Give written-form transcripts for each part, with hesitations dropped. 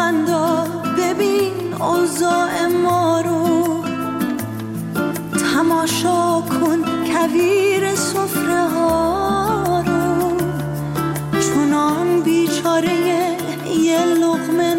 خداوندا ببین اوضاع ما رو، تماشا کن کویر سفره ها رو، چونان بیچاره یه لقمه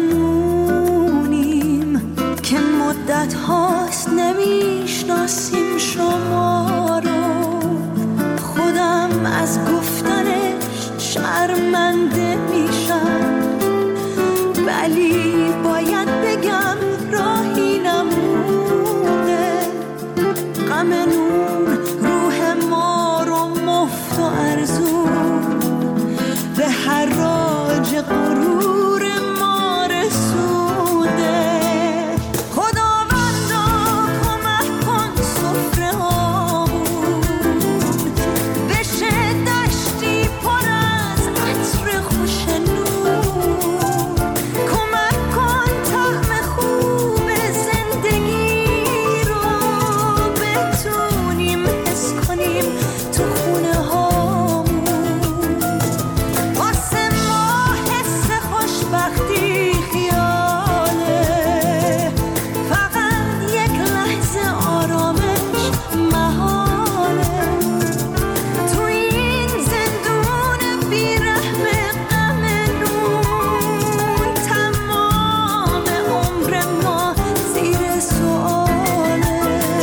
نونیم که مدت هاست نمیشناسیم شما رو. خودم از گفتنش شرمنده میشم، ولی باید بگم راهی نمونه. غم نون روح ما رو مفت و ارزون به حراج غرور ما رسونده. خداوندا کمک کن سفره هامون بشه دشتی پر از عطر خوش نون. کمک کن طعم خوب زندگی رو بتونیم حس کنیم تو خونه هامون. واسه ما حس خوشبختی خیاله، فقط یک لحظه آرامش محاله. تو این زندون بیرحم غم نون، تمام عمر ما زیر سؤاله.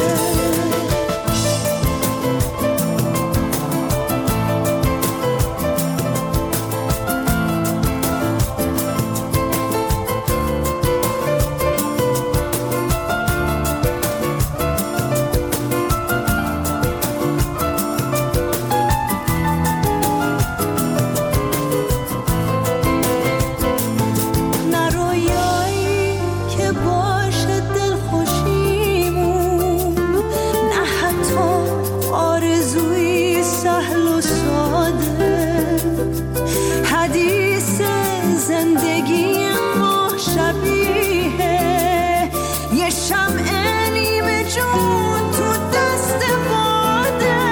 نه رویایی که باشه دلخوشیمون، نه حتی آرزوی سهل و ساده. حدیث زندگی ما شبیه یه شمع نیمه جون تو دست باده.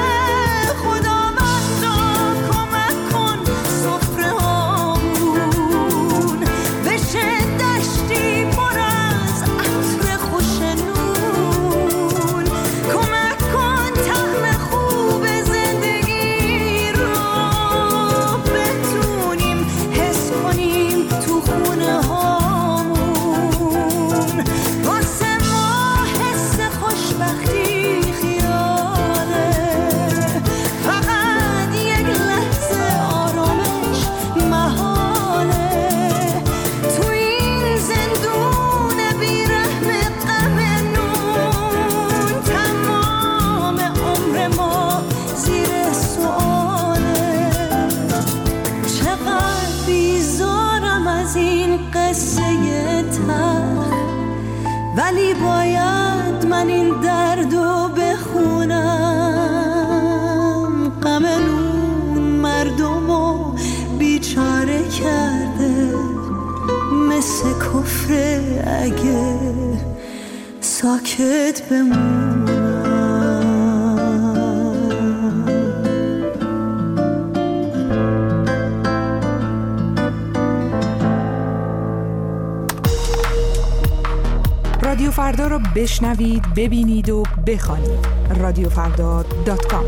خداوندا کمک کن سفره هامون بشه دشتی پر از عطر خوش نون. کمک کن طعم خوب زندگی رو بتونیم حس کنیم تو خونه هامون. واسه ما حس خوشبختی خیاله، فقط یک لحظه آرامش محاله. تو این زندون بیرحم غم نون، تمام عمر ما زیر سؤاله. چقدر بیزارم از این قصه تلخ، ولی باید من این دردو بخونم. غم نون مردمو بیچاره کرده، مثل کفر اگه ساکت بمونم. رادیو فردا رو بشنوید، ببینید و بخوانید. رادیوفردا.com.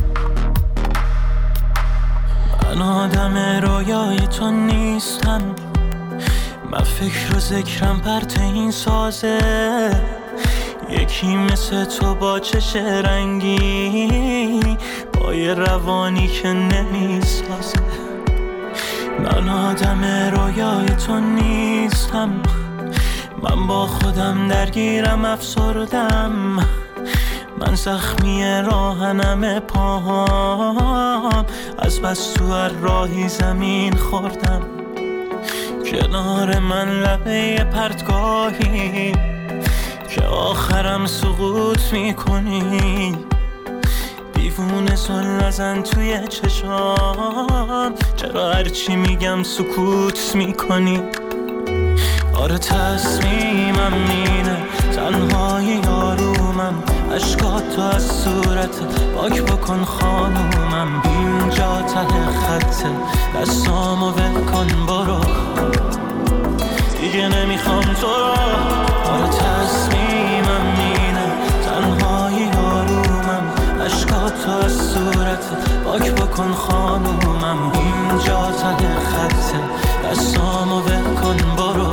من آدم رویای تو نیستم، من فکر و ذکرم پرت این سازه. یکی مثل تو با چش رنگی، با یه روانی که نمیسازه. من آدم رویای تو نیستم، من با خودم درگیرم افسردم. من زخمی راهنم پاهام، از بس تو هر راهی زمین خوردم. کنار من لبه پرتگاهی که آخرم سقوط میکنی. دیوونه سن نزن توی چشام، چرا هرچی میگم سکوت میکنی؟ آره تصمیمم اینه، تنهای یارومم، عشقاتو از صورت پاک بکن خانومم. اینجا ته خطه، دستامو ول کن برو. دیگه نمیخوام تو را. آره تصمیمم اینه، تنهایی آرومم، عشقاتو از صورتت پاک بکن خانومم. اینجا ته خطه، دستامو ول کن برو،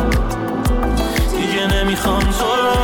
دیگه نمیخوام تو را.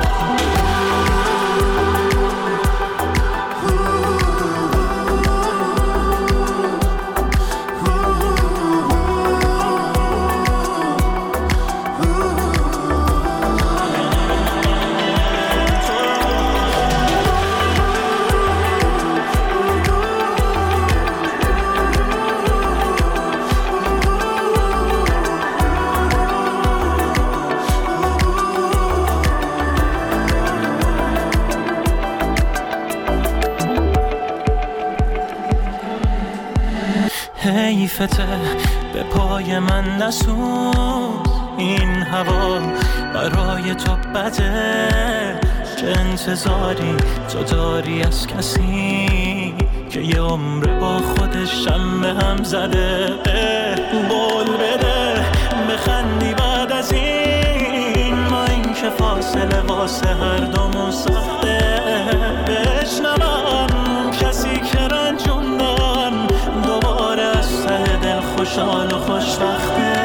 حیفته به پای من نسوز، این هوا برای تو بده. چه انتظاری تو داری از کسی که یه عمر با خودش هم به هم زده؟ بول بده بخندی بعد از این، ما این که فاصله واسه هر دومون ساخته. بشنوم کسی که رنجوندن دوباره از ته دل خوشحال و خوشبخته.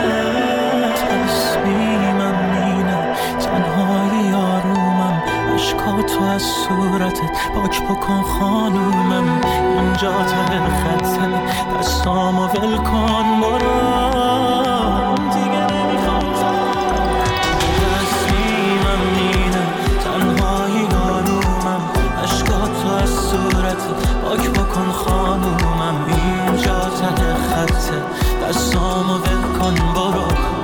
تصمیمم اینه، تنهایی آرومم، عشقاتو از صورتت پاک بکن خانومم. اینجا ته خطه، دستامو ول کن برو، دیگه نمیخوام تو. تصمیمم اینه، تنهایی آرومم، عشقاتو از صورتت پاک بکن خانومم. اینجا ته خطه، دستامو ول کن برو،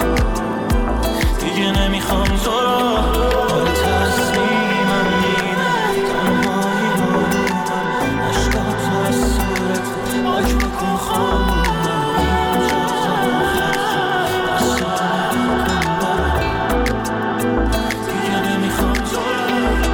دیگه نمیخوام تو را. آره تصمیمم اینه، تنهایی آرومم، عشقاتو از صورتت پاک بکن خانومم. اینجا ته خطه، دستامو ول کن برو، دیگه نمیخوام تو را.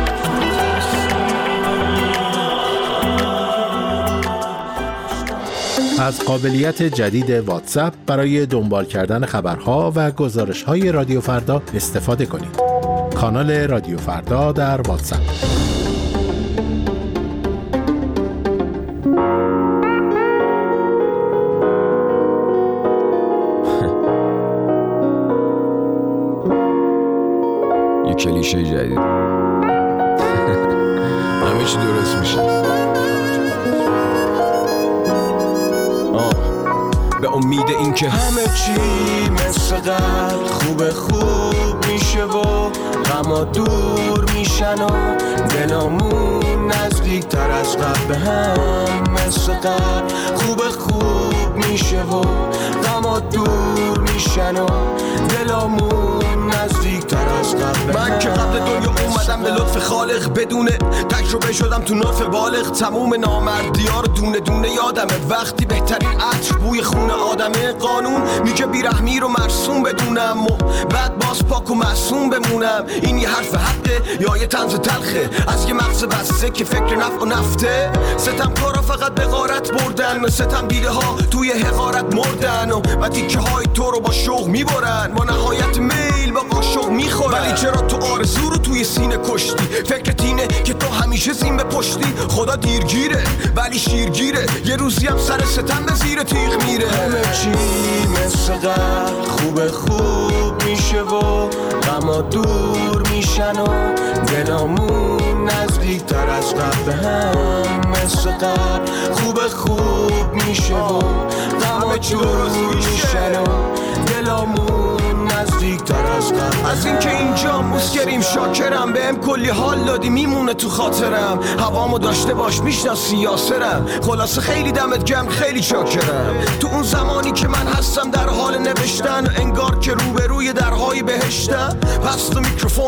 از قابلیت جدید واتساپ برای دنبال کردن خبرها و گزارش‌های رادیو فردا استفاده کنید. کانال رادیو فردا در واتساپ. یه کلیشه جدید. همه چی درست میشه. به امید این که همه چی مثل قبل خوب میشه و غما دور میشن و دلامون نزدیک تر از قبل به هم مثل قبل خوب میشه و غما دور میشن و دلامون نزدیک تر از قبل. من که قبل دنیا اومدم به لطف خالق، بدون تجربه شدم تو نطف بالغ. تموم نامردی‌ها رو دونه دونه یادمه، وقتی بهترین عطر بوی خون آدمه. قانون میگه بیرحمی رو مرسوم بدونم و بعد باز پاک و معصوم بمونم. این یه حرف حقه یا یه طنز تلخه از یه مغز بسته که فکر نفع و نفته؟ ستم کارا فقط به غارت بردن، ستم دیده ها توی حقارت مردن و تیکه های تو رو با شوق میبرن، با نهایت میل با قاشق میخورن. ولی چرا تو آرزو رو توی سینه کشتی؟ فکرت اینه که تو همیشه زین به پشتی. خدا دیرگیره ولی شیرگیره، یه روزی هم سر ستم به زیر تیغ میره. همه چی مثل قبل خوب میشه و غما دور میشن و دلامون نزدیک تر از قبل به هم مثل قبل خوب میشه و غما دور میشن و دلامون نزدیک تر از قبل. از این که اینجا مسکریم شاکرم، بهم کلی حال دادی میمونه تو خاطرم. هوامو داشته باش میشناسی یاسرم، خلاصه خیلی دمت گرم خیلی چاکرم. تو اون زمانی که من هستم در حال نوشتن، انگار که روبروی درهای بهشتم. پس تو میکروفونو بردار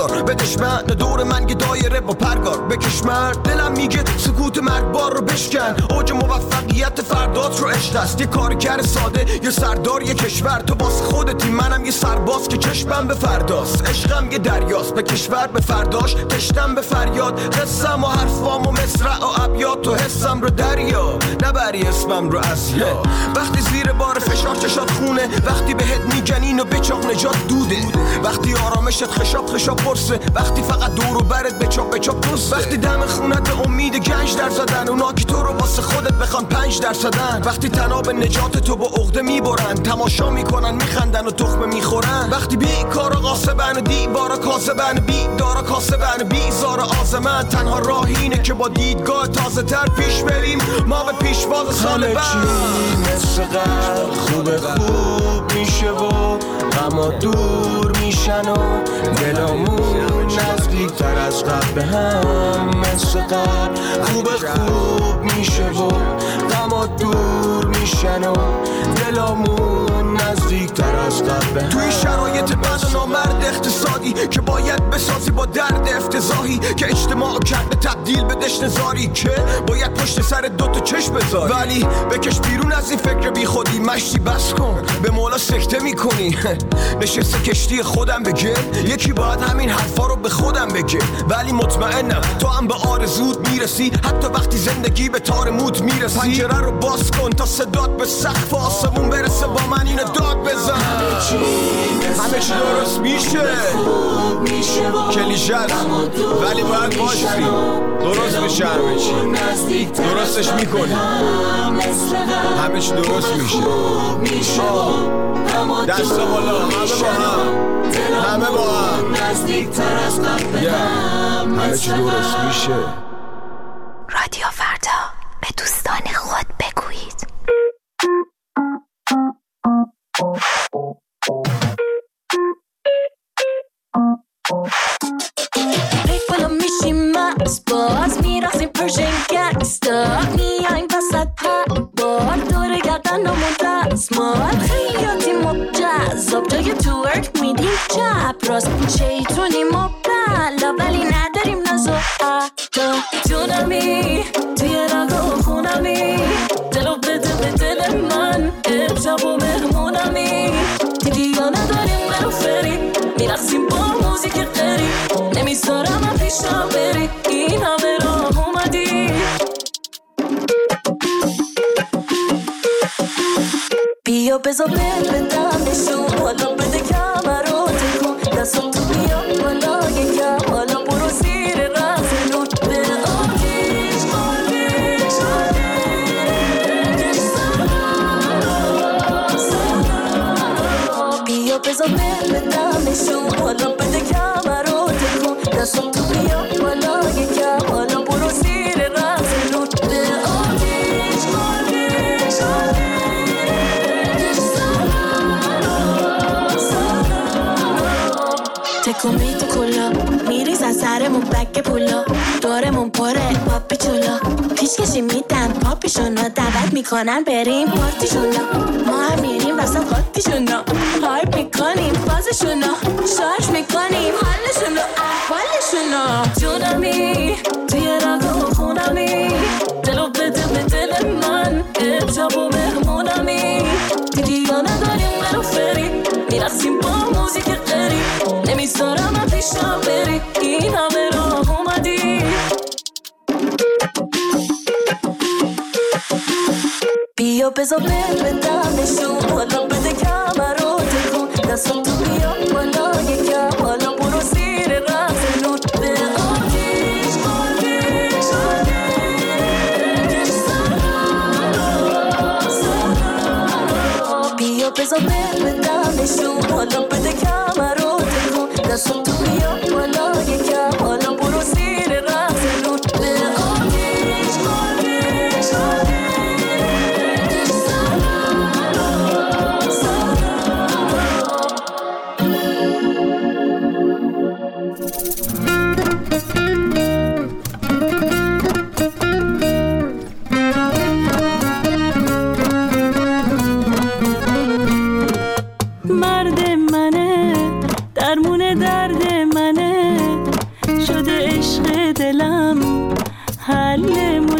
بردار بدش من دور من یه دایره با پرگار بکش مرد دلم میگه سکوت مرگبار رو بشکن اوج موفقیت فردات رو عشق است یه کارگر ساده یه سردار یه کشور تو باز خودتی منم یه سرباز که چشمم به فرداست عشقم یه دریاست به کشور به فرداش تشتم به فریاد قصم و حرفام و مصرع و ابیات تو حسم رو دریا نبری اسمم رو ازیا وقتی زیر بار فشار چشات خونه وقتی بهت میگنین و بچاق نجات دوده وقتی آرامشت خشاب پرسه وقتی فقط دور و برت بچاق دوسته وقتی دم خونت به امید گنج در زدن اونا که تو رو واسه خودت بخوان 5% وقتی تناب نجات تو با عقده میبرن تماشا میکنن میخندن و تخمه میخورن وقتی بیکارا قاسبن و دیوارا کاسبن بیدارا کاسبن بیزار آزمن تنها راه اینه که با دیدگاه تازه تر پیش بریم ما به پیشواز سال بعد مثل قبل خوب میشه و غما دور میشن و دلامون نزدیک تر از قبل به هم مثل قبل خوب میشه و غما دور میشن و دلامون نزدیک تر از قبل به هم توی شرایط بد و نامرد اقتصادی که باید بسازی با درد افتضاحی که اجتماع کرده تبدیل به دشنزاری که باید پشت سر دوتا چشم بذاری ولی بکش بیرون از این فکر بی خودی مشتی بس کن به مولا سکته میکنی نشسته کشتی خودم بگه یکی باید همین حرفا رو به خودم بگه ولی مطمئنم تو هم به آرزوت میرسی حتی وقتی زندگی به تار موت میرسی پنجره رو باز کن تا صدات به سقف آسمون برسه با من اینو داد بزن همه چی درست میشه کلیشه است ولی باید باشی درست میشه همه چی درستش میکنی همه چی درست میشه دست بالا همه با هم همه چی درست میشه رادیو فردا به دوستان خود بگویید بالا میشیم مست باز میرخسیم پرشن گنگستا میایم وسط بار دور گردنمون دستمال خیلیاتیم و جذاب جای تورک میدیم چپ راست شیطونیم و بلا ولی نداریم ناز و عدا جونمی توی رگا خونمی دلو بده به دل من امشب و مهمونمی دیگه نداریم برو فری میرخسیم با موزیک قری نمیذارم من پیشم بری این همه راه اومدی بیا بذار بل بدم نشون حالا بده کمر رو تکون دستم تو بیا بالا یکم حالا برو زیر رز نور به آتیش بیا بذار بل بدم نشون حالا بده کمر رو تکون دستم تو بیا بالا یکم حالا برو زیر رز نور به آتیش تکون می تو کلا میریز از سرمون بک پولا دورمون پره پاپی چولا پیشکشی میدن پاپیشونا دعوت میکنن بریم پارتیشونا ما هم میریم وسط خاطیشونا هایپ میکنیم فازشونا شارژ میکنیم حالشونا احوالشونا جونمی توی رگا خونمی دلو بده به دل من امشب و مهمونمی دیگه نداریم برو فری میرخسیم با موزیک قری نمیذارم من پیشم بری این همه راه اومدی بیا بذار بل بدم نشون حالا بده کمر رو تکون دستم تو بیا بالا یکم حالا برو زیر رز نور به آتیش بیا بذار بل بدم نشون حالا بده کمر رو تکون دستم تو بیا بالا یکم حالا برو زیر رز نور به آتیش مرد منه درمون درد منه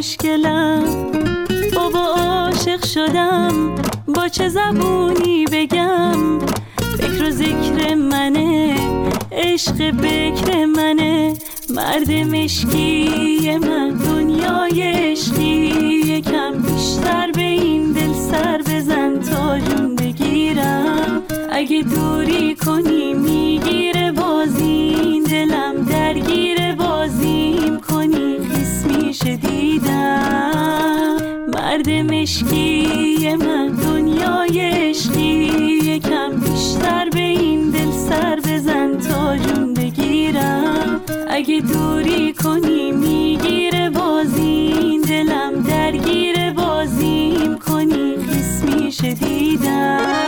مشکلم. بابا عاشق شدم، با چه زبونی بگم؟ فکر و ذکر منه، عشق بکر منه. مرد مشکی من، دنیای عشقی. یکم بیشتر به این دل سر بزن تا جون بگیرم. اگه دوری کنی میگیره بازی، دلم درگیر بازیم کنی خیس میشه دیدم. مرد مشکی من، دنیای عشقی. یکم بیشتر به این دل سر بزن تا جون بگیرم. اگه دوری کنی میگیره بازی، دلم درگیر بازیم کنی خیس میشه دیدم.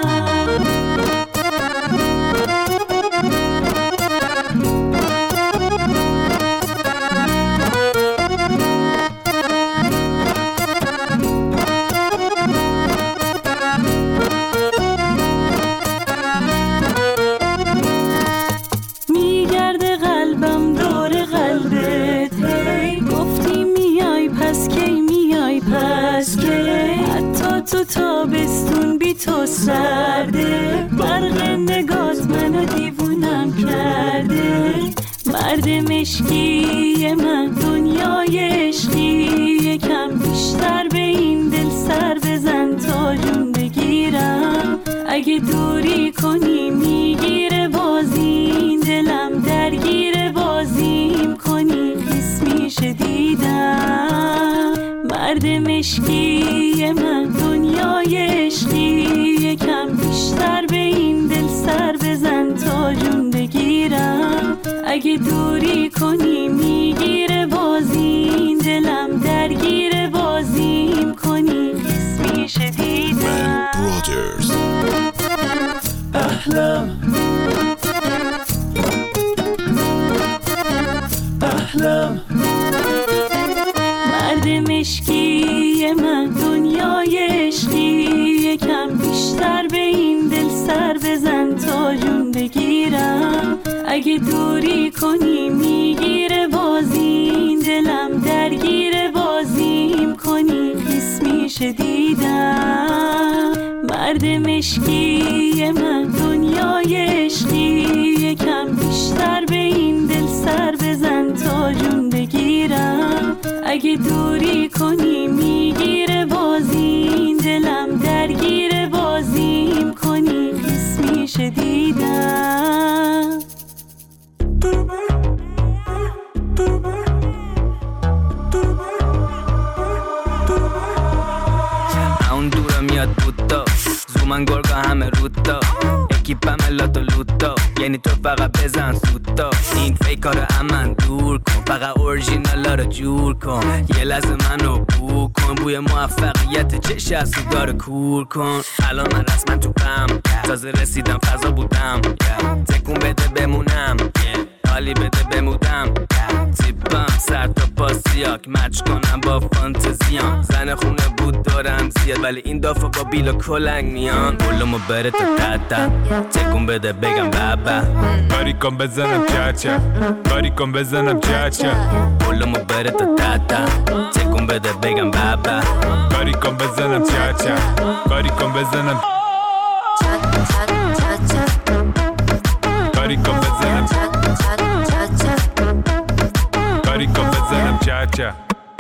تو تابستون بی تو سرده، برق نگات منو دیوونم کرده. مرد مشکی من، دنیای عشقی. یکم بیشتر به این دل سر بزن تا جون بگیرم. اگه دوری کنی میگیره بازی، دلم درگیر بازیم کنی خیس میشه دیدم. مرد مشکی من، دنیای عشقی. یکم بیشتر به این دل سر بزن تا جون بگیرم. اگه دوری کنی میگیره بازی، دلم درگیر بازیم کنی خیس میشه دیدم. احلام احلام. مرد مشکی من، دنیای عشقی. یکم بیشتر به این دل سر بزن تا جون بگیرم. اگه دوری کنی میگیره بازی، دلم درگیر بازیم کنی خیس میشه دیدم. مرد مشکی من، دنیای عشقی. یکم بیشتر به این دل سر بزن تا جون بگیرم. اگه دوری کنی میگیره بازی، دلم درگیر بازیم کنی خیس میشه دیدم. اون دورم میاد بودا، زومن گرگا همه رودا. اکیپم لاتو لوتا، یعنی تو فقط بزن سوتا. این فیکارو امن دور کن، فقط اورژینالا رو جور کن. یه لحظه منو بو کن، بوی موفقیت چه شستو داره کور کن. الان من رسما تو پم، تازه رسیدم فضا بودم. تکون بده بمونم، حالی بده بمودم. تیپم سر تا پاسیاک، مچ کنم با فانتزیام. زن خونه بود دارم زیاد، ولی این دافا با بیل و کلنگ میان. بولمو بره تا تتا، تکون بده بگم بابا. کاری کن بزنم چاچا، کاری کن بزنم چاچا. بولمو بره تا تتا، تکون بده بگم بابا. کاری کن بزنم چاچا، کاری کن بزنم کاری کن بزنم کاری کن بزنم چاچا.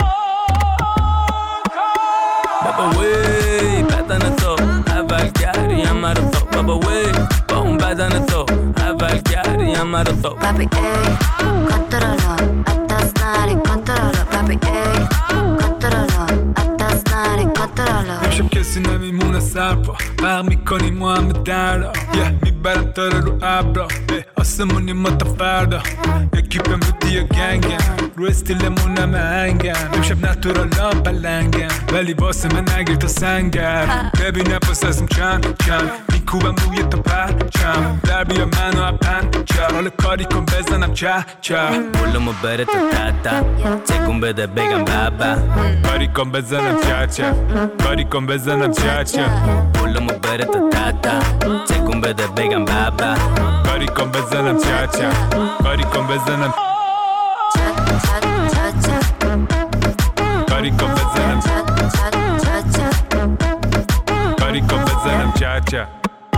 بابا وی بدن تو اول گریم مرا تو. بابا وی با اون بدن تو اول گریم مرا تو. Papi ey, controlo, atas nari, controlo. Papi ey, controlo, atas nari, controlo. امشب کسی نمیمونه سرپا، برق میکنیم ما همه دردا. میبرم تاره رو ابرا، آسمونی ما تا فردا. یکی پمروتی یا گنگم، رو استیلمون همه هنگم. امشب نتورالام پلنگم، ولی واسه من نگیر تا سنگم. ببینم پس ازم چند میکوبم روی تا پرچم. در بیا منو اپن چه، حال کاری کن بزنم چه. بولمو بره تا تتا، تکون بده بگم بابا. کاری کن بزنم چه، کاری کن بزنم چه. بولمو بره تا تتا، تکون بده بگم بابا. کاری کن بزنم چه، کاری کن بزنم کاری کاری کن بزنم کاری کن بزنم چه چه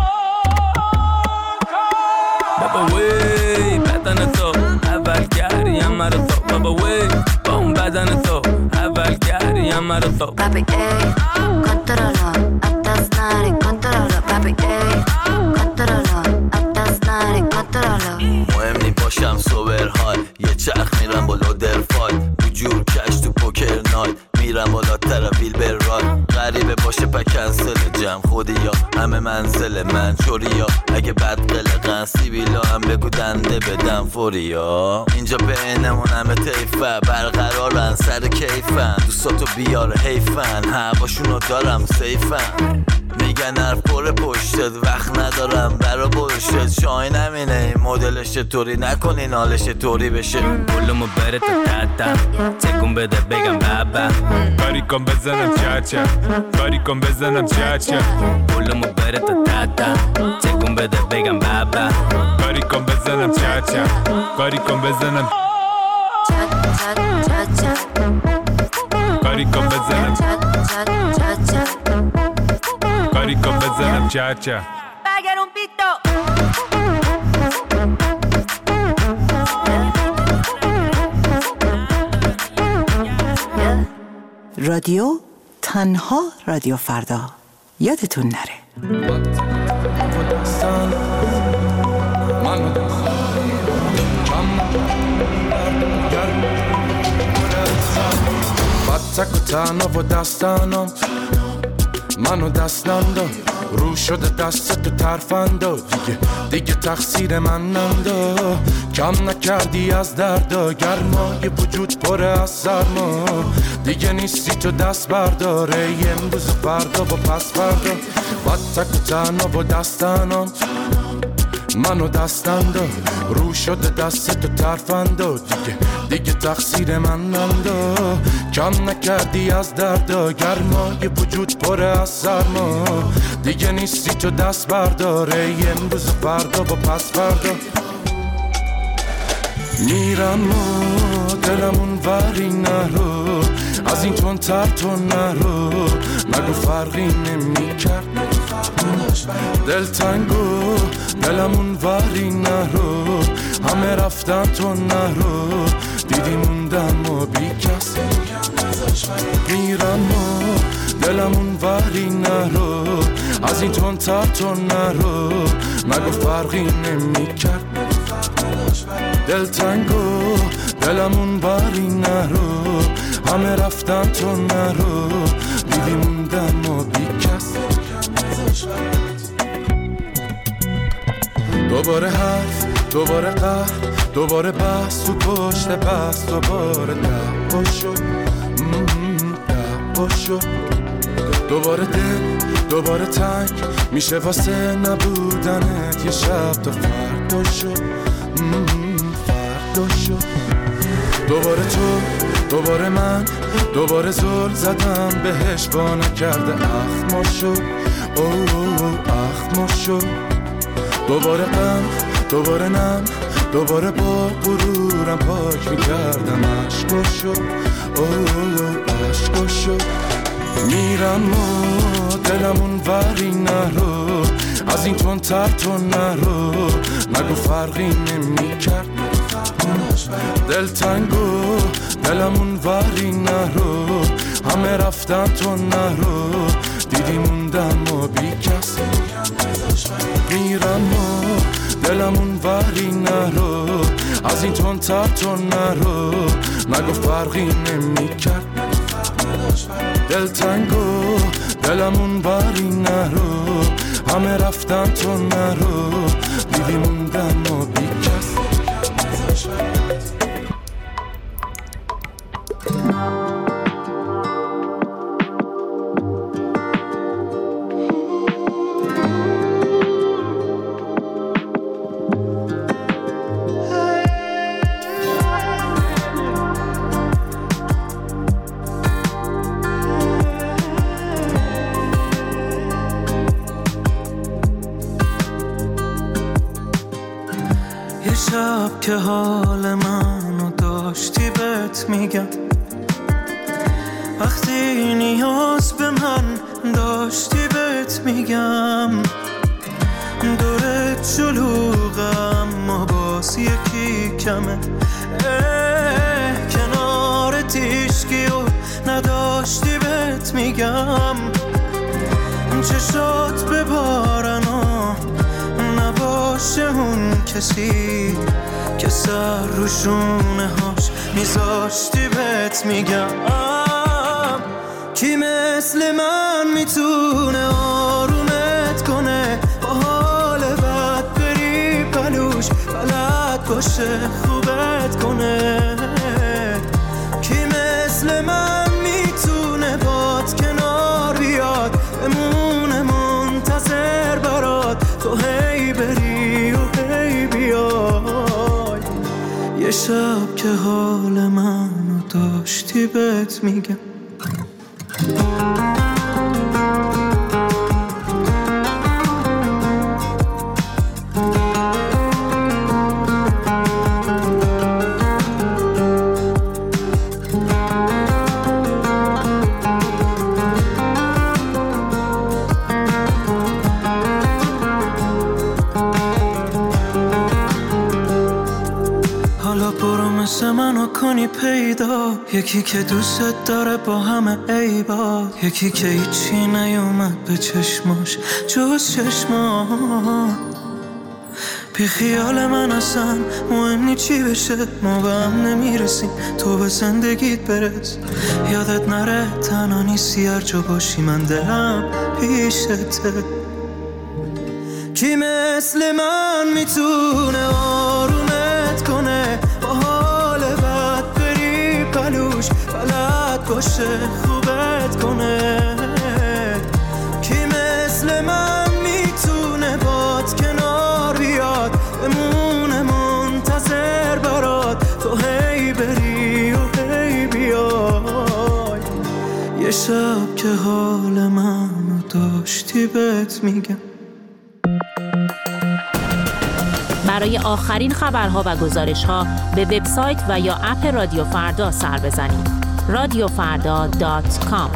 بابا وی بدن تو اول کردیم مرا تو بابا وی با اون بدن تو اول کردیم مرا تو Papi, ey, controlo, atas nari, controlo Papi, ey, controlo, atas nari, controlo مهم نی باشم سوبر های یه چرخ میرم بالا درفای بجور کش تو پوکر نایت میرم بالا ترافیل بر رای غریبه باشه پا کنسل جمع خودی یا همه منزل من چوری یا اگه بد قلقن سیبیلا هم بگو دنده بدم فوری یا اینجا بینمون همه تیفه برقرارن سر کیفن دوستاتو بیار حیفن هواشونو دارم سیفن میگن حرف پر پشتت وقت ندارم برا بلشت شاین همینه این مدلش طوری نکنین حالش طوری بشه پولمو بره تا تاتا تکون بده بگم بابا کاری کن بزنم چه چه کاری کن بزنم چه چه پولمو بره تا تاتا تکون بده بگم بابا کاری کن بزنم چه چه کاری کن بزنم کاری کن بزنم کاری کن بزنم چه چه رادیو تنها رادیو فردا یادتون نره تک و تنها و دستانم منو دستم داد رو شده دست تو ترفندا دیگه تقصیر من نندا کم نکردی از دردا گرمای وجود پره از سرما دیگه نیستی تو دست برداره امروز فردا و پس فردا بد تک و تنها و دستانم منو دستم داد رو شده دست تو ترفندا دیگه تقصیر من نندا کم نکردی از دردا گرمای وجود پره از سرما دیگه نیستی تو دست برداره امروز فردا و پس فردا میرم و دلمون وری نرو از این تون تر تو نرو نگو فرقی نمی کرد دل تنگو دلمون وری نرو همه رفتن تو نرو دیدی موندم و بی کس میرم و دلمون وری نرو از این تون تر تو نرو نگو فرقی نمی کرد دل تنگو دلمون وری نرو همه رفتن تو نرو دیدی موندم و بی کس دوباره حرف دوباره قهر دوباره بحث تو پشت بحث دوباره دعوا شد دعوا شد دوباره دل دوباره تنگ میشه واسه نبودنت یه شب تا فردا شد فردا شد دوباره تو دوباره من دوباره زل زدم بهش با نکرده اخما شد اخما شد دوباره غم دوباره نم دوباره با غرورم پاک میکردم عشقا شد عشقا شد میرم و دلمون وری نرو از این تون تر تو نرو نگو فرقی نمی کرد دل تنگو دلمون وری نرو همه رفتن تو نرو دیدی موندم و بی کس میرم و دلمون وری نرو از این تون تر تو نرو نگو فرقی نمی کرد دل تنگو دلمون وری نرو همه رفتن تو نرو دیدی موندم و بی کس شب که حال منو داشتی بهت میگم وقتی نیاز به من داشتی بهت میگم دورت شلوغم ما باز یکی کمه کنارت هیچکی و نداشتی بهت میگم چشات ببارن و نباشه اون کسی که سر رو شونه هاش میذاشتی بهت میگم کی مثل من میتونه آرومت کنه با حال بد بری پلوش بلد باشه خوبت کنه کی مثل من میتونه باد کنار بیاد بمونه منتظر برات تو هی بری و هی بیای یه شب که حال منو داشتی بهت میگم منو کنی پیدا یکی که دوست داره با همه عیبا یکی که هیچی نیومد به چشماش جز چشما بی خیال من اصلا مهم نی چی بشه ما به هم نمیرسیم تو به زندگیت برس یادت نره تنها نیستی هر جا باشی من دلم پیشته کی مثل من میتونه آرومت کنه با حال بد بری پلوش بلد باشه خوبت کنه کی مثل من میتونه باد کنار بیاد بمونه منتظر برات تو هی بری و هی بیای یه شب که حال منو داشتی بهت میگم برای آخرین خبرها و گزارش‌ها به وبسایت و یا اپ رادیو فردا سر بزنید. radiofarda.com.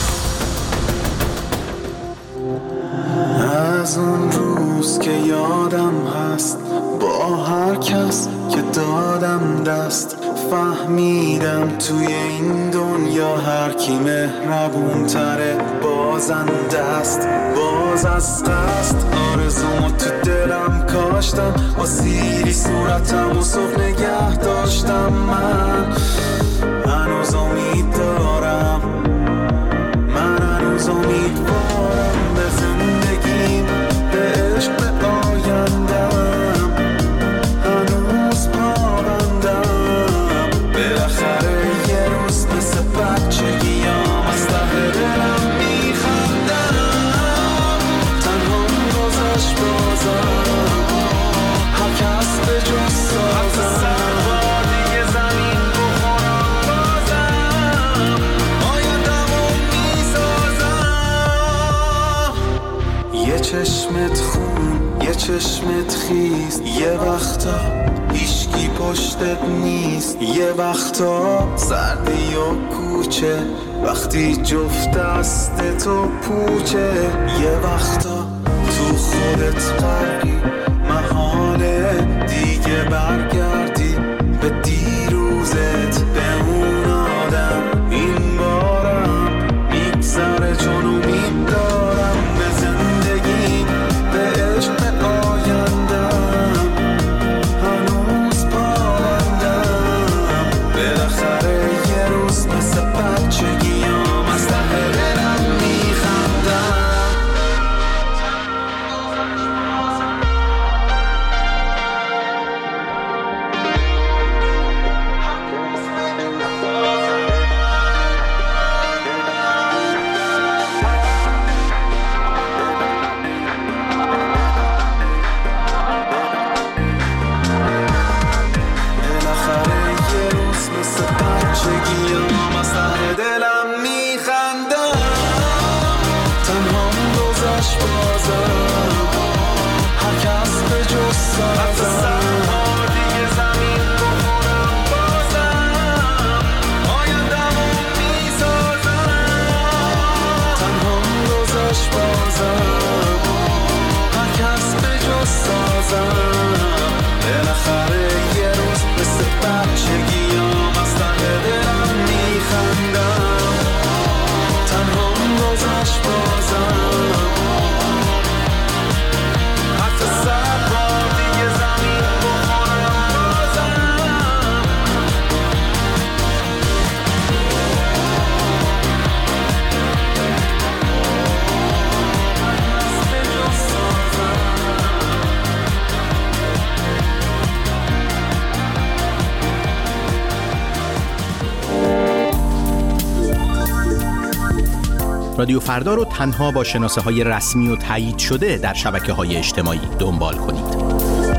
از اون روز که یادم هست با هر کس که دادم دست فهمیدم توی این دنیا هر کی مهربون تره بازنده است باز از قصد آرزومو تو دلم کاشتم با سیری صورتم و صبح نگه داشتم من هنوز امید دارم من هنوز امیدوارم به زندگیم به عشق به آیندم هنوز پابندم بالاخره یه روز مثل بچگیام از ته دلم میخندم تنها گذشت بازم هر کس به جز سازم دیگه زمین بخورم بازم آیندمو میسازم یه چشمت خون یه چشمت خیز یه وقتا هیچکی پشتت نیست یه وقتا سردی و کوچه وقتی جفت دست تو پوچه یه وقتا تو خودت غرقی محاله دیگه برگردی به دیروزت به اون آدم این بارم میگذره چون امید دارم به زندگی به عشق به آیندم هنوز پابندم بالاخره یه روز مثل بچگیام از ته دلم میخندم رادیو فردا رو تنها با شناسه‌های رسمی و تایید شده در شبکه‌های اجتماعی دنبال کنید.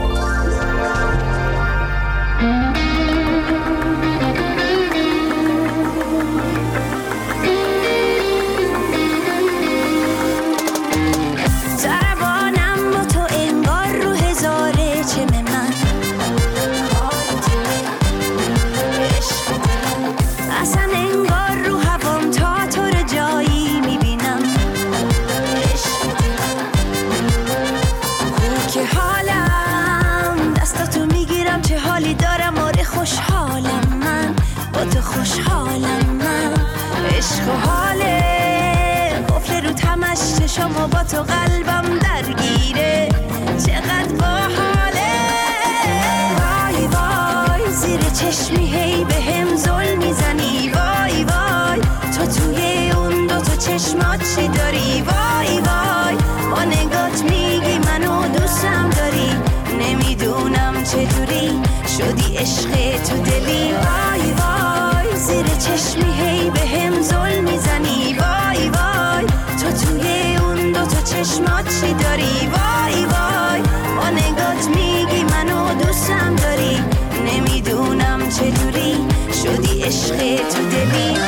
شما با تو قلبم درگیره چقدر باحاله. وای وای زیر چشمی هی به هم ظلم میزنی. وای وای تو توی اون دوتا چشمات چی داری؟ وای وای با نگات میگی منو دوستم داری. نمیدونم چجوری شدی عشق تو دلی. وای وای زیر چشمی هی به هم ظلم میزنی. وای وای تو توی تو چشمات چی داری؟ وای وای با نگات میگی منو دوستم داری. نمیدونم چجوری شدی عشق تو دلی.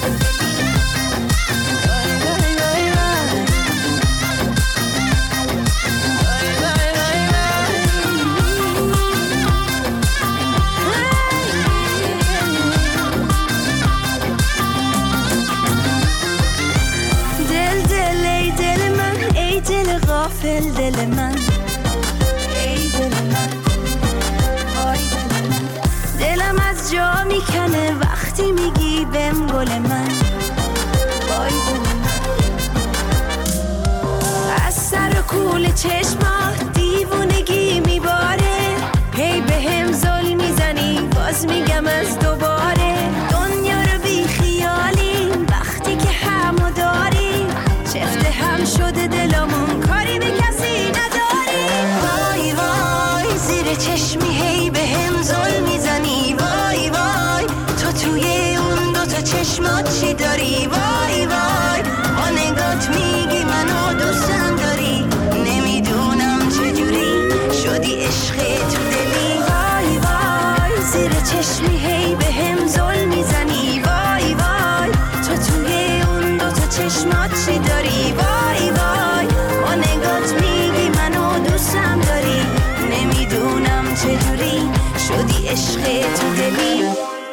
دل من ای دل من وای دل من دلم از جا میکنه وقتی میگی بهم گل من. وای دل من از سر و کول چشمات دیوونگی میباره. هی بهم ظلم میزنی باز میگم از دوباره. دنیا رو بی خیالی وقتی که همو داری. چفت هم شده دلمون کاری به کسی نداری. وای وای زیر چشمی هی به هم ظلم میزنی. وای وای تو توی اون دوتا چشمات چی داری؟ وای وای با نگات میگی منو دوستم داری. نمیدونم چجوری شدی عشق تو دلی. وای وای زیر چشمی هی به هم ظلم میزنی. وای وای تو توی اون دوتا چشمات چی داری؟ وای وای با نگات میگی منو دوستم داری. نمیدونم چجوری شدی عشق تو دلی.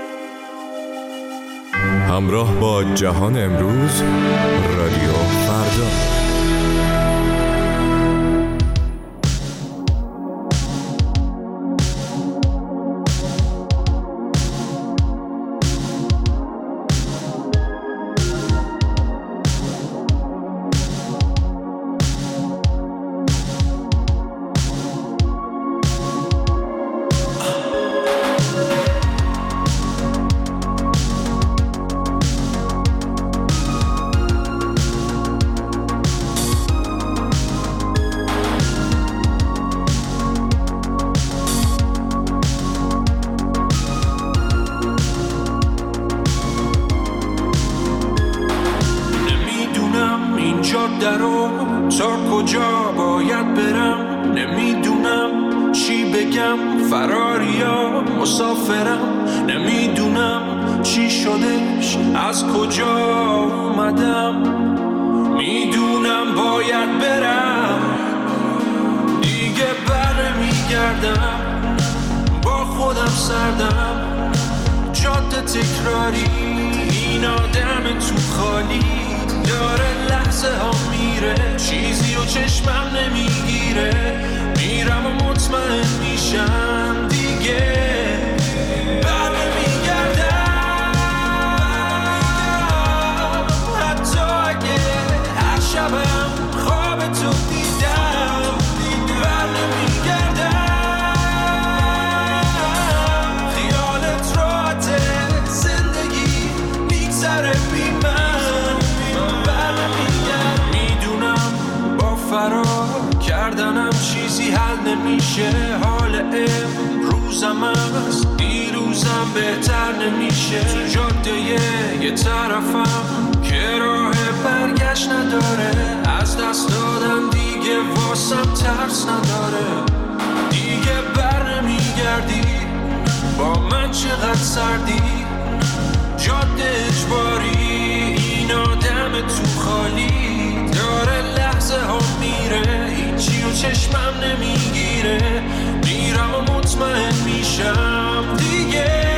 همراه با جهان امروز رادیو فردا. تا کجا باید برم نمیدونم چی بگم. فراریا مسافرم نمیدونم چی شدش از کجا اومدم. میدونم باید برم دیگه برمیگردم. با خودم سردم جاده تکراری. این آدم تو خالی داره لحظه ها میره. چیزی و چشمم نمیگیره. میرم و مطمئن میشم دیگه برمیگردم. حتی اگه هر شبم خواب تو دیدم برمیگردم. خیالت راحته زندگی میگذره بی من. فرار کردنم چیزی حل نمیشه. حال امروزم از دیروزم بهتر نمیشه. تو جاده یه طرفم که که راه برگشت نداره. از دست دادن دیگه واسم ترس نداره. دیگه بر نمیگردی با من چقدر سردی. جاده اجباری این آدم تو خالی داره لحظه ها میره. هیچی و چشمم نمیگیره. میرم و مطمئن میشم دیگه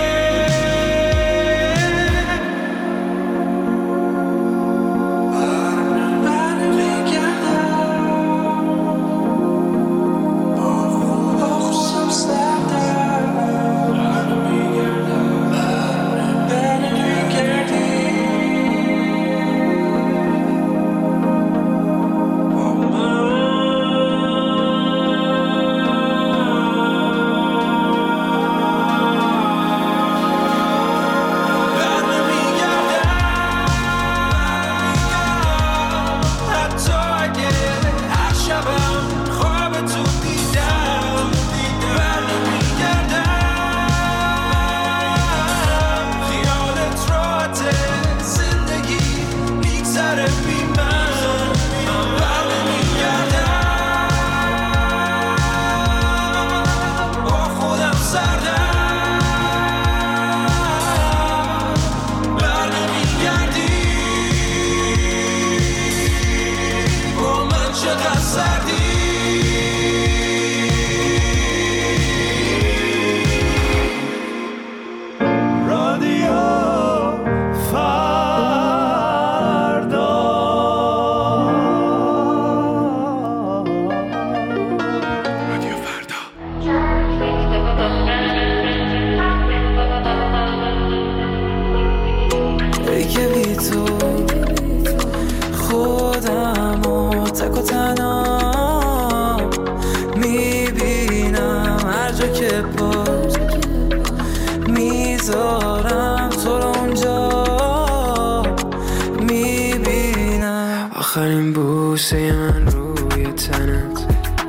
آخرین بوسه من روی تنت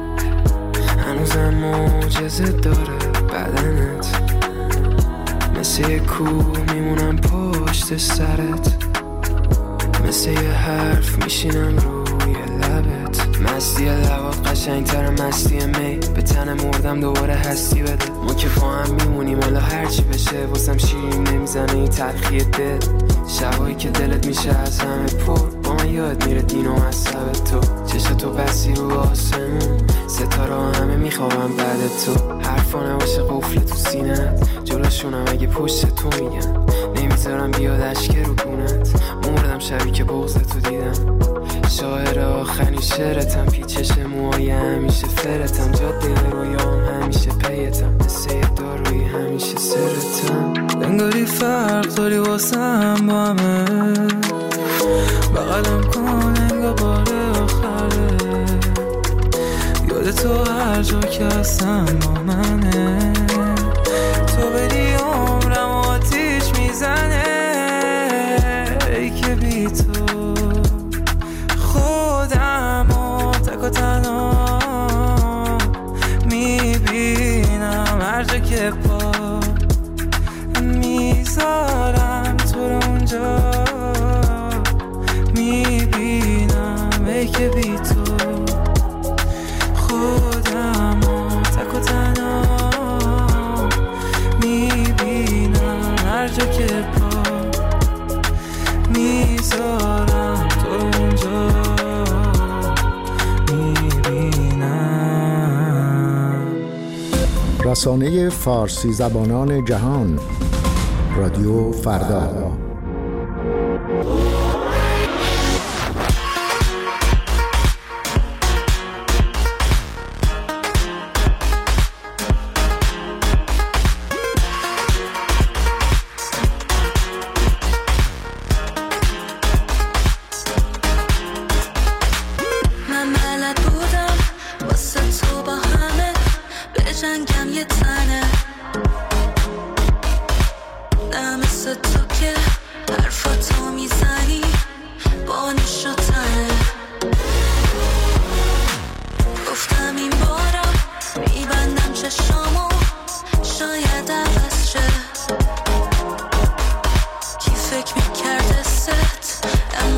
هنوزم معجزه داره بدنت. مثل یه کوه میمونم پشت سرت. مثل یه حرف میشینم روی لبت. مستی لبات قشنگتر مستی می. به تن مردم دوباره هستی بده. ما که با هم میمونیم حالا هرچی بشه واسم شیرین نمیزنه این تلخی دل. شبایی که دلت میشه از همه پر با من یاد میره دین و مذهب تو. چشاتو بسی رو آسمون ستاره همه میخوابم بعد تو. حرفا نباشه قفل تو سینت جلوشونم اگه پشت تو میگن. نمیذارم بیاد اشک رو گونت. مردم شبی که بغض تو دیدم. شاعر آخرین شعرتم پیچش موهای همیشه فرتم. جاده رویام همیشه پیتم. مثل داروی همیشه سرتم. انگاری فرق داری واسم با همه. بغلم کن انگار بار آخره. یاد تو هر جا که هستم با منه. تو بدی عمرم آتیش میزنه. ای که بی تو خودم و تک و تنها میبینم. هر جا که پا میذارم تو رو اونجا میبینم. ای که بی تو خودم و تک و تنها میبینم. هر جا که پا میذارم تو اونجا میبینم. رسانه فارسی زبانان جهان رادیو فردا. کی فکر میکرده ست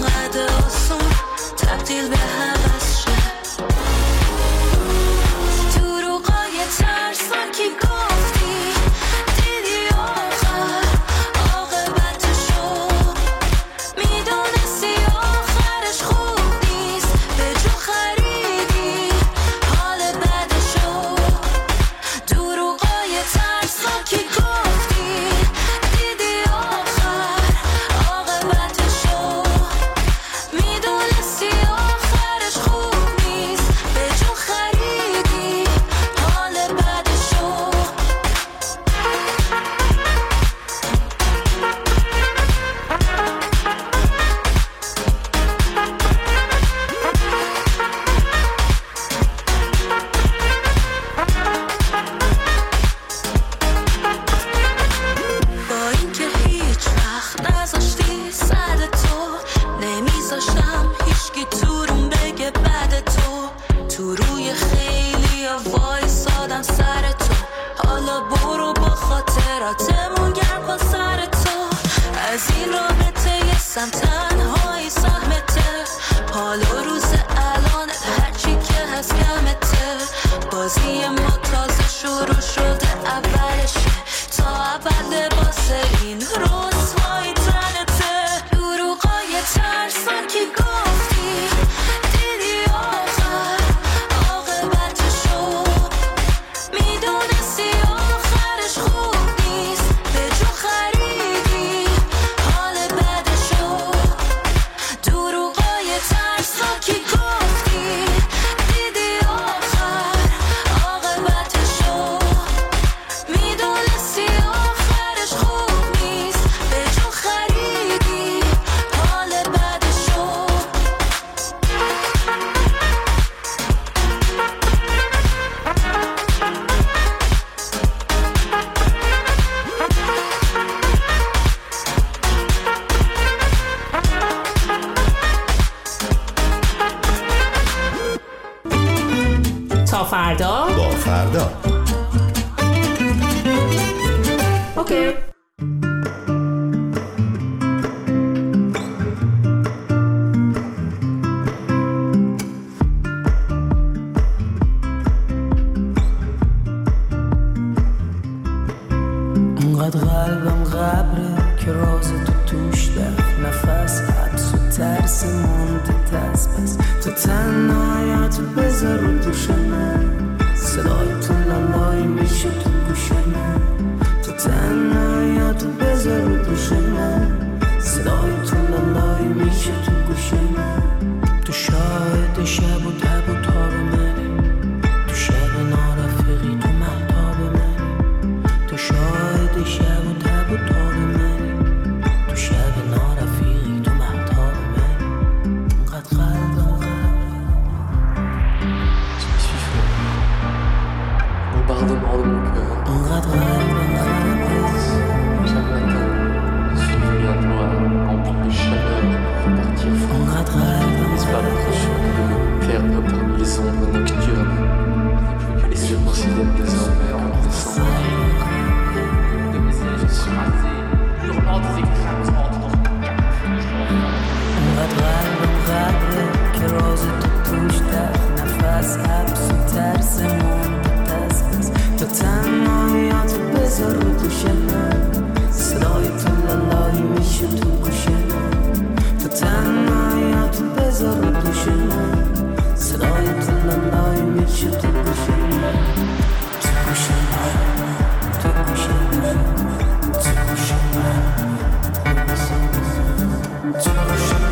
بازم تنهایی سهمته، حال و روز الانت هرچی که هست کمته، بازی ما تازه شروع شده اولشه، تا اول لباس این رسوایی تنته، دروغای ترسناکی گفتی دیدی آخر عاقبتشو، میدونستی آخرش خوب نیست، به جو خریدی حال بدشو، دروغای ترسناکی گفتی دیدی آخر عاقبتشو، میدونستی آخرش خوب نیست، به جو خریدی حال بدشو. تا فردا با فردا. اوکی. اونقدر قلبم غبره که راز تو توش ده، نفس حبس و ترس مونده دست بس، تو تنهایت بذار رو دوش من، صدای تو لالایی میشه تو گوش من، تو تنهایت بذار رو دوش من، صدای تو لالایی میشه تو گوش من، تو شاهد شب و تب و تاب منی، تو شب نارفقی تو مهتاب منی، تو شاهد شب و تب و تاب منی، تو شب نارفقی تو مهتاب منی، انقدر قلبم Bombardement de mon cœur. Chaque matin, je suis venu à toi, rempli de chaleur, repartir fort. Disparaître chaque de me perdre parmi les ombres nocturnes. Et je considère désormais en descendant. De mes ailes, je suis rasé, hurlant des éclats entre dans mon café. که راز تو توش ده، نفس حبس و ترس مونده دست بس، تو تنهاییات بذار رو دوش من، صدای تو لالایی میشه تو گوش من، تو تنهاییات بذار رو دوش من، صدای تو لالایی میشه تو گوش من، تو گوش من، تو گوش من، تو گوش من، تو گوش من.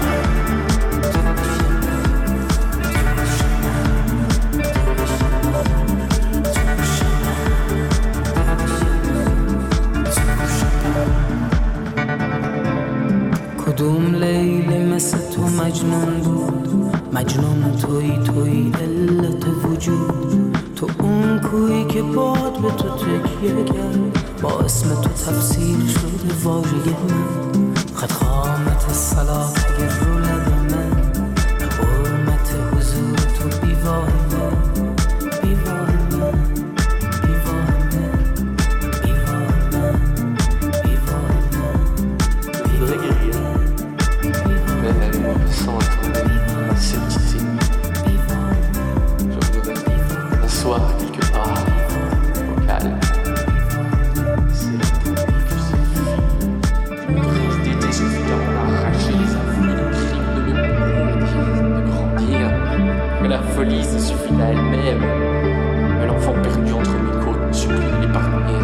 کدوم لیلی مثل تو مجنون بود، مجنون تویی علت وجود، تو اون کویی که باد به تو تکیه کرد، با اسم تو تفسیر شده واژه من، خط خامت صلات اگر رو لب من، حرمت حضور تو بیواه من، بیواه من، بیواه من، بیواه من، بیواه من. Je voudrais guérir, mais sans attendre ma certitude. Je voudrais m'asseoir quelque part, au calme. C'est la tour que c'est fini. D'été suffisamment arraché les aveux de crimes de mes poumons de grandir. Que la folie se suffit à elle-même. Mais l'enfant perdu entre mes côtes me supplie de l'épargner.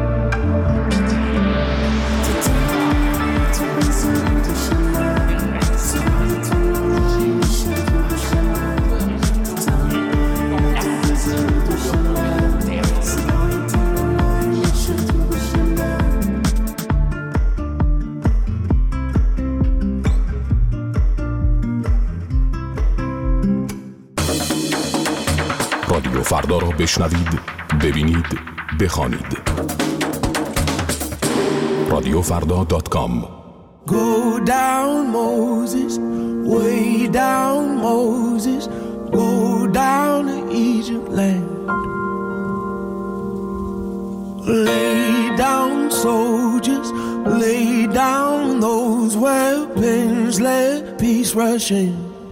رادیو فردا را بشنوید، ببینید، بخوانید. radiofardha.com. Go down Moses, way down Moses, go down to Egypt land. Lay down, soldiers, lay down those weapons, let peace rush in.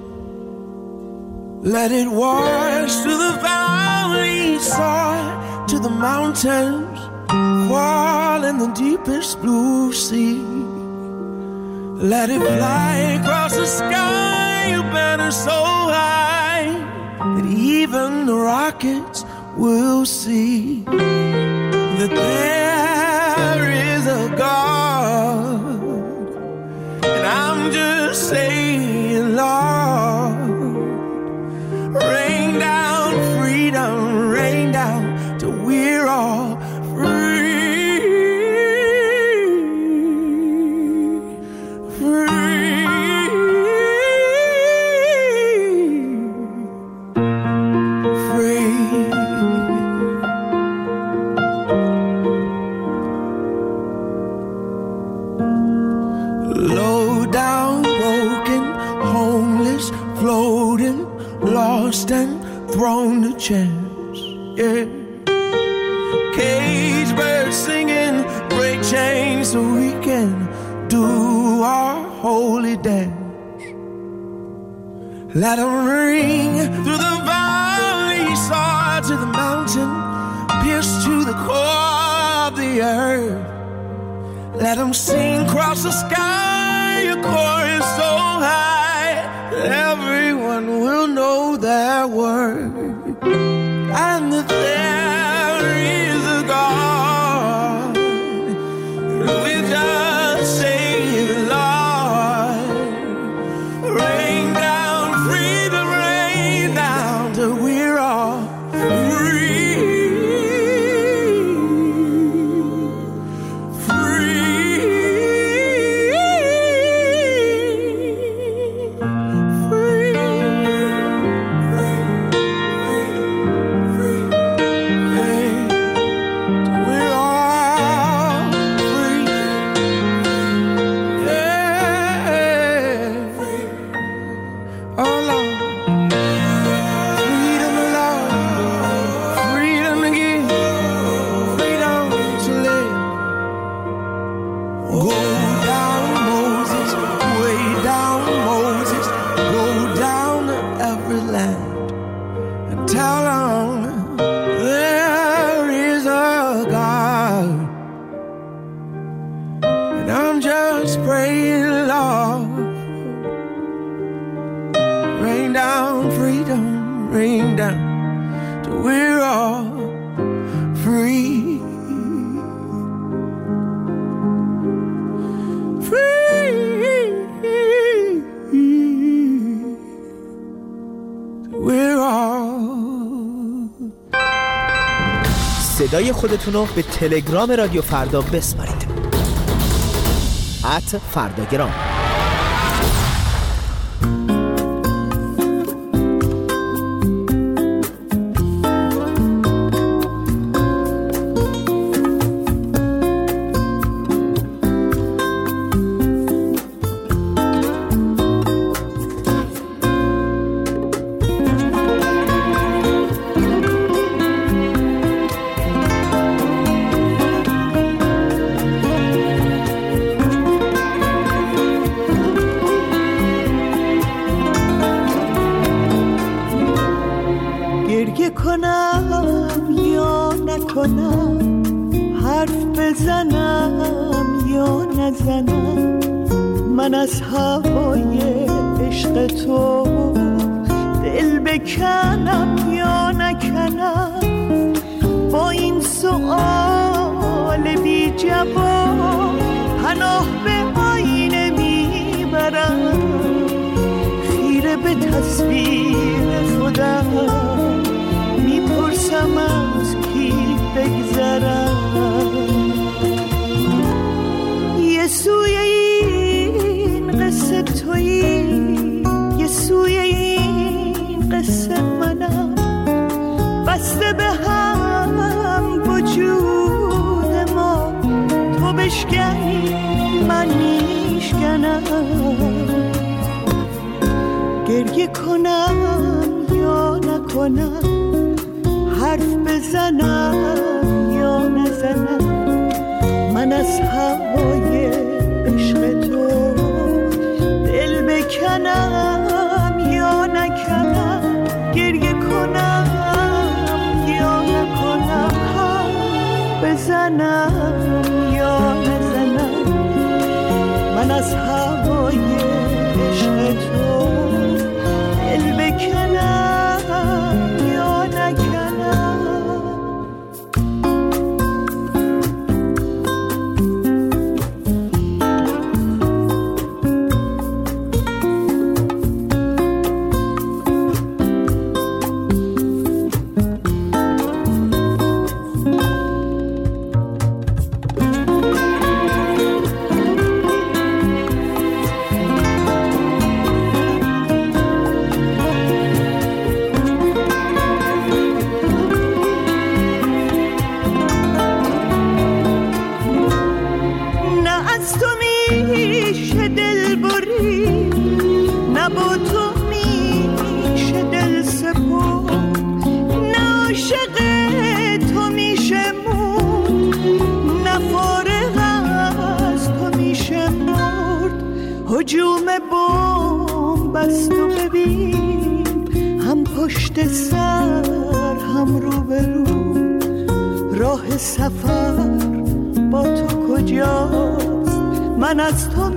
Let it wash through the valley, soar to the mountains, fall in the deepest blue sea. Let it fly across the sky, a banner so high that even the rockets will see that there is a God. And I'm just saying, Lord, rain down freedom, rain down till we're all free. Lost and thrown to chance, yeah. Cage birds singing, break chains so we can do our holy dance. Let them ring through the valley, soar to the mountain, pierce to the core of the earth. Let them sing across the sky, a chorus so high everyone will know their word, and that there is a God. We just say, Lord, rain down freedom, rain down till we're all free. صدای خودتون رو به تلگرام رادیو فردا بسپارید. @فرداگرام. من از هوای عشق تو دل بکنم یا نکنم، با این سؤال بی جواب پناه به آینه میبرم، خیره به تصویر خودم میپرسم از کی بگذرم. یه سوی این قصه تویی، یه سوی این قصه منم، بسته به هم وجود ما، تو بشکنی من میشکنم، گریه کنم یا نکنم، حرف بزنم یا نزنم، من از هوای عشق تو دل بکنم یا نکنم، گریه کنم یا نکنم، حرف بزنم یا نزنم. من از هوای عشق تو دل بکنم یا نکنم. هجوم بمب است و ببین، هم پشت سر هم رو به رو، راه سفر با تو کجاست؟ من از تو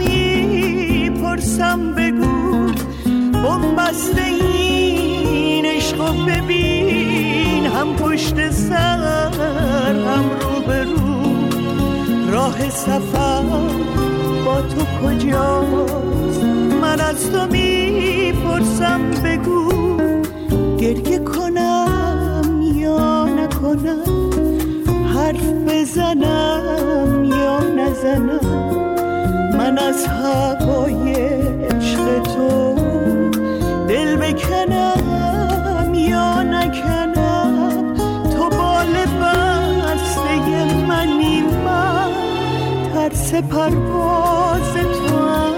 میپرسم بگو، بمب است این عشق و ببین، هم پشت سر هم رو به رو، راه سفر با تو کجاست؟ من از تو میپرسم بگو، گریه کنم یا نکنم، حرف بزنم یا نزنم. من از هوای عشق تو دل بکنم یا نکنم. تو بال بسته منی، من ترس پرواز تو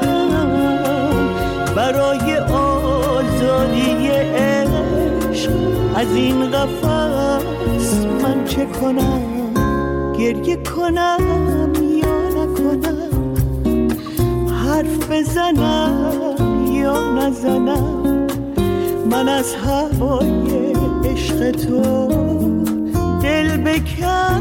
هم، برای آزادی عشق از این قفس من چه کنم؟ گریه کنم یا نکنم، حرف بزنم یا نزنم. من از هوای عشق تو دل بکنم